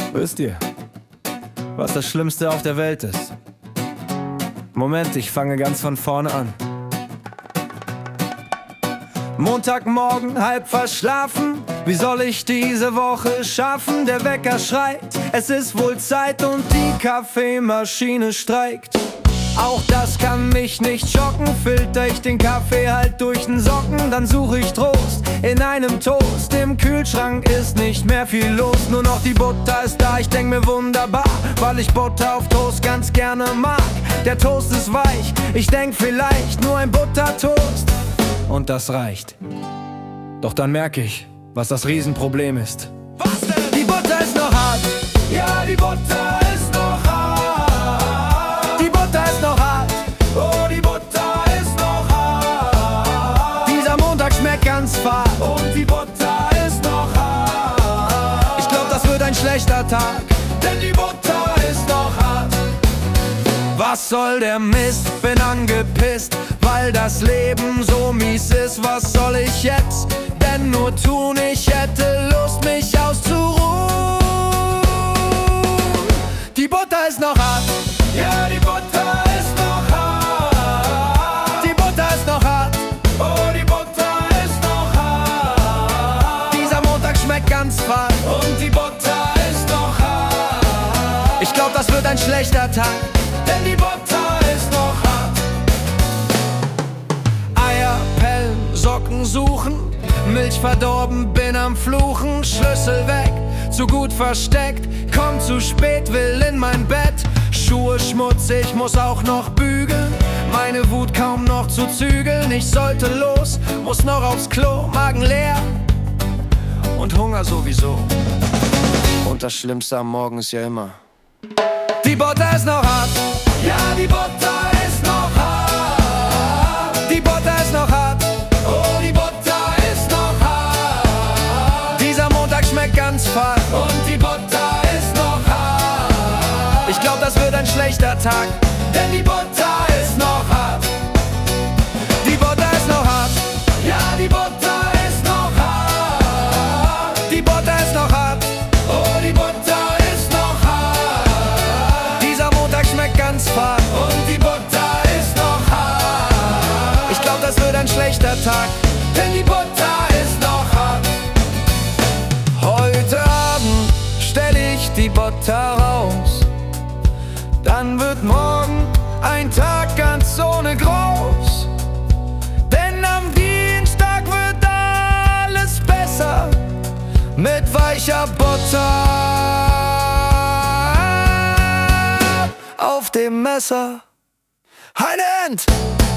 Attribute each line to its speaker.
Speaker 1: Wisst ihr, was das Schlimmste auf der Welt ist? Moment, ich fange ganz von vorne an. Montagmorgen, halb verschlafen. Wie soll ich diese Woche schaffen? Der Wecker schreit, es ist wohl Zeit und die Kaffeemaschine streikt. Auch das kann mich nicht schocken. Filter ich den Kaffee halt durch den Socken, dann suche ich Trost in einem Toast. Im Kühlschrank ist nicht mehr viel los, nur noch die Butter ist da. Ich denk mir wunderbar, weil ich Butter auf Toast ganz gerne mag. Der Toast ist weich, ich denk vielleicht nur ein Buttertoast und das reicht. Doch dann merke ich, was das Riesenproblem ist.
Speaker 2: Was denn?
Speaker 1: Die Butter ist noch hart.
Speaker 2: Ja, die Butter ist noch hart.
Speaker 1: Die Butter ist noch hart.
Speaker 2: Oh, die Butter ist noch hart.
Speaker 1: Dieser Montag schmeckt ganz fad.
Speaker 2: Und die Butter ist noch hart.
Speaker 1: Ich glaub, das wird ein schlechter Tag,
Speaker 2: denn die Butter ist noch hart.
Speaker 1: was soll der Mist? Bin angepisst, weil das Leben so mies ist. Was soll ich jetzt denn nur tun? Ich hätte Lust, mich auszuruhen. Die Butter ist noch hart.
Speaker 2: Ja, die Butter ist noch hart.
Speaker 1: Die Butter ist noch hart.
Speaker 2: Oh, die Butter ist noch hart.
Speaker 1: Dieser Montag schmeckt ganz fad.
Speaker 2: Und die Butter ist noch hart.
Speaker 1: Ich glaub, das wird ein schlechter Tag,
Speaker 2: denn die Butter ist noch hart.
Speaker 1: Eier pellen, Socken suchen, Milch verdorben, bin am Fluchen. Schlüssel weg, zu gut versteckt, komm zu spät, will in mein Bett. Schuhe schmutzig, muss auch noch bügeln, meine Wut kaum noch zu zügeln. Ich sollte los, muss noch aufs Klo, Magen leer und Hunger sowieso. Und das Schlimmste am Morgen ist ja immer: die Butter ist noch hart.
Speaker 2: Ja, die Butter ist noch hart.
Speaker 1: Die Butter ist noch hart.
Speaker 2: Oh, die Butter ist noch hart.
Speaker 1: Dieser Montag schmeckt ganz fad.
Speaker 2: Und die Butter ist noch hart.
Speaker 1: Ich glaub, das wird ein schlechter Tag,
Speaker 2: denn die Butter ist noch hart.
Speaker 1: die Butter ist noch hart.
Speaker 2: Ja, die Butter ist noch hart.
Speaker 1: Die Butter ist noch hart.
Speaker 2: Oh, die Butter ist noch hart.
Speaker 1: Dieser Montag schmeckt ganz fad.
Speaker 2: Und die Butter ist noch hart.
Speaker 1: Ich glaub, das wird ein schlechter Tag,
Speaker 2: denn die Butter ist noch hart.
Speaker 1: heute Abend stell ich die Butter raus. Dann wird morgen ein Tag ganz ohne Groß. Denn am Dienstag wird alles besser mit weicher Butter auf dem Messer. Eine End!